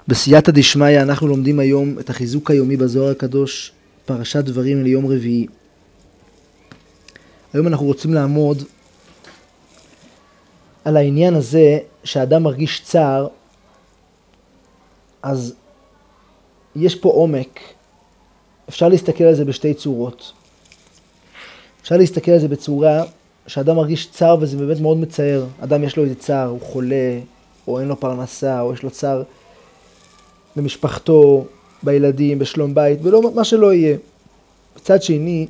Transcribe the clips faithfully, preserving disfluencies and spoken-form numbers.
בסייעתא דשמיא אנחנו לומדים היום את החיזוק היומי בזוהר הקדוש, פרשת דברים ליום רביעי. היום אנחנו רוצים לעמוד על העניין הזה שהאדם מרגיש צער, אז יש פה עומק. אפשר להסתכל על זה בשתי צורות. אפשר להסתכל על זה בצורה שאדם מרגיש צער וזה באמת מאוד מצער. אדם יש לו איזה צער, הוא חולה, או אין לו פרנסה, או יש לו צער במשפחתו, בילדים, בשלום בית, ולא מה שלא יהיה. בצד שני,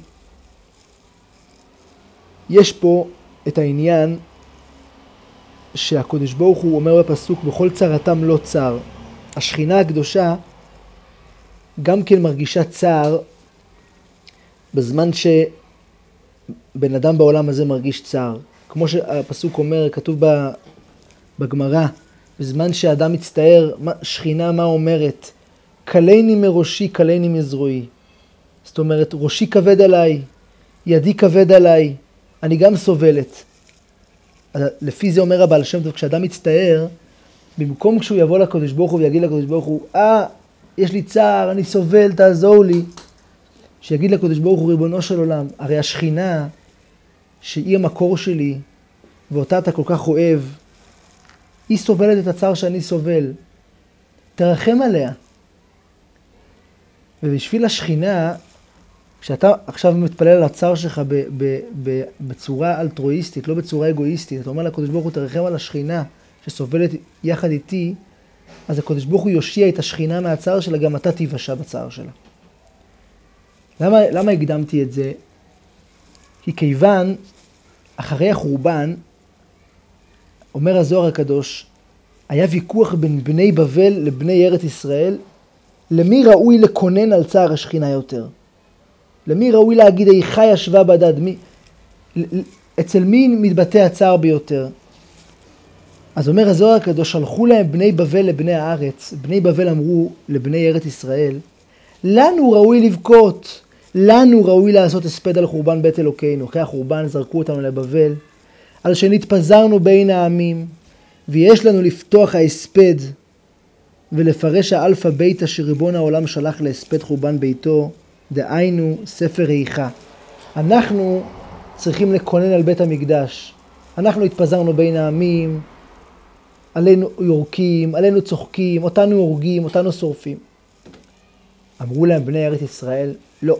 יש פה את העניין שהקדוש ברוך הוא אומר בפסוק, בכל צרתם לא צער. השכינה הקדושה גם כן מרגישה צער בזמן שבן אדם בעולם הזה מרגיש צער. כמו שהפסוק אומר, כתוב בגמרא, בזמן שאדם מצטער, שכינה מה אומרת? קלני מראשי, קלני מזרועי. זאת אומרת, ראשי כבד עליי, ידי כבד עליי, אני גם סובלת. לפי זה אומר הבעל שם טוב, כשאדם מצטער, במקום כשהוא יבוא לקדוש ברוך הוא ויגיד לקדוש ברוך הוא, אה, יש לי צער, אני סובל, תעזור לי. שיגיד לקדוש ברוך הוא, ריבונו של עולם, הרי השכינה שהיא המקור שלי, ואותה אתה כל כך אוהב, היא סובלת את הצער שאני סובל. תרחם עליה. ובשביל השכינה, כשאתה עכשיו מתפלל על הצער שלך ב- ב- ב- בצורה אלטרואיסטית, לא בצורה אגואיסטית, אתה אומר לקדוש ברוך הוא, תרחם על השכינה שסובלת יחד איתי, אז הקדוש ברוך הוא יושיע את השכינה מהצער שלה, גם אתה תיוושע בצער שלה. למה, למה הקדמתי את זה? כי כיוון, אחרי החורבן, אומר הזוהר הקדוש, היה ויכוח בין בני בבל לבני ארץ ישראל, למי ראוי לקונן על צער השכינה יותר? למי ראוי להגיד, איכה ישבה בדד? מי, אצל מי מתבטא הצער ביותר? אז אומר הזוהר הקדוש, שלחו להם בני בבל לבני הארץ, בני בבל אמרו לבני ארץ ישראל, לנו ראוי לבכות, לנו ראוי לעשות הספד על חורבן בית אלוקינו. אחרי החורבן זרקו אותנו לבבל, על שנתפזרנו בין העמים, ויש לנו לפתוח ההספד, ולפרש האלפא בית אשר ריבון העולם שלח להספד חורבן ביתו, דהיינו ספר איכה. אנחנו צריכים לקונן על בית המקדש. אנחנו התפזרנו בין העמים, עלינו יורקים, עלינו צוחקים, אותנו הורגים, אותנו שורפים. אמרו להם בני ארץ ישראל, לא.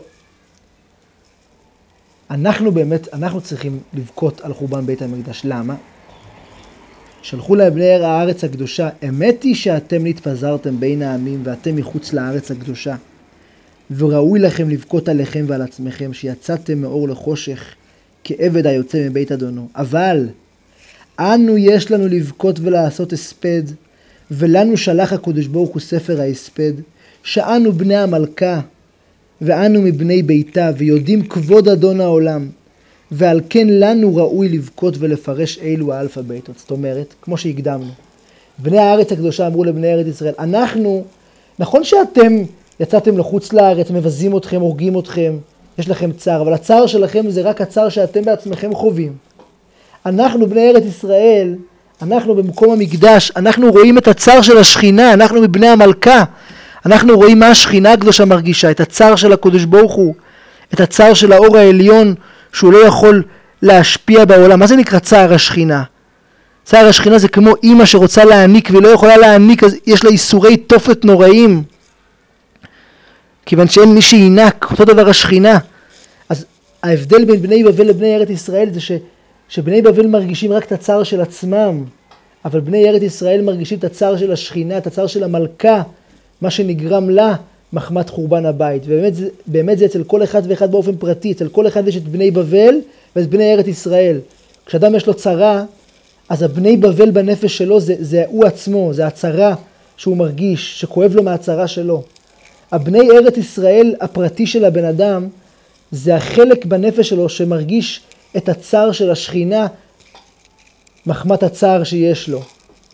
אנחנו באמת, אנחנו צריכים לבכות על חורבן בית המקדש. למה? שלחו להם בני הארץ הקדושה, אמת היא שאתם נתפזרתם בין העמים ואתם מחוץ לארץ הקדושה. וראוי לכם לבכות עליכם ועל עצמכם שיצאתם מאור לחושך כעבד היוצא מבית אדונו. אבל אנו יש לנו לבכות ולעשות הספד, ולנו שלח הקדוש ברוך הוא ספר ההספד, שאנו בני המלכה ואנו מבני ביתה ויודעים כבוד אדון העולם, ועל כן לנו ראוי לבכות ולפרש אילו האלפא ביתות. זאת אומרת, כמו שהקדמנו, בני הארץ הקדושה אמרו לבני ארץ ישראל, אנחנו, נכון שאתם יצאתם לחוץ לארץ, מבזים אתכם, הורגים אתכם, יש לכם צער, אבל הצער שלכם זה רק הצער שאתם בעצמכם חווים. אנחנו בני ארץ ישראל, אנחנו במקום המקדש, אנחנו רואים את הצער של השכינה, אנחנו מבני המלכה, אנחנו רואים מה השכינה הקדושה מרגישה, את הצער של הקדוש ברוך הוא, את הצער של האור העליון, שהוא לא יכול להשפיע בעולם. מה זה נקרא צער השכינה? צער השכינה זה כמו אמא שרוצה להעניק ולא יכולה להעניק, אז יש לה איסורי תופת נוראים, כיוון שאין מי שינק, אותו דבר השכינה. אז ההבדל בין בני בבל לבני ארץ ישראל זה ש, שבני בבל מרגישים רק את הצער של עצמם, אבל בני ארץ ישראל מרגישים את הצער של השכינה, את הצער של המלכה, מה שנגרם לה מחמת חורבן הבית. ובאמת זה, באמת זה אצל כל אחד ואחד באופן פרטי, אצל כל אחד יש את בני בבל ואת בני ארץ ישראל. כשאדם יש לו צרה, אז הבני בבל בנפש שלו זה, זה הוא עצמו, זה הצרה שהוא מרגיש, שכואב לו מהצרה שלו. הבני ארץ ישראל הפרטי של הבן אדם, זה החלק בנפש שלו שמרגיש את הצער של השכינה, מחמת הצער שיש לו.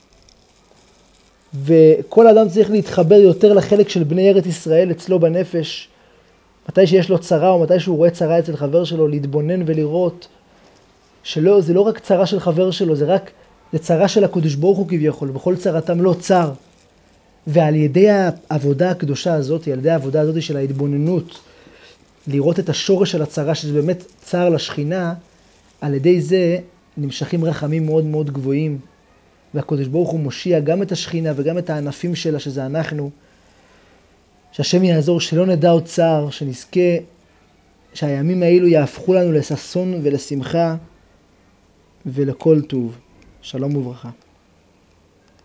וכל אדם צריך להתחבר יותר לחלק של בני ארץ ישראל אצלו בנפש, מתי שיש לו צרה או מתי שהוא רואה צרה אצל חבר שלו, להתבונן ולראות שלא, זה לא רק צרה של חבר שלו, זה רק, זה צרה של הקדוש ברוך הוא כביכול, בכל צרתם לא צר. ועל ידי העבודה הקדושה הזאת, על ידי העבודה הזאת של ההתבוננות, לראות את השורש של הצרה, שזה באמת צר לשכינה, על ידי זה נמשכים רחמים מאוד מאוד גבוהים, והקדוש ברוך הוא מושיע גם את השכינה וגם את הענפים שלה, שזה אנחנו, שהשם יעזור שלא נדע עוד צער, שנזכה שהימים האלו יהפכו לנו לששון ולשמחה ולכל טוב. שלום וברכה.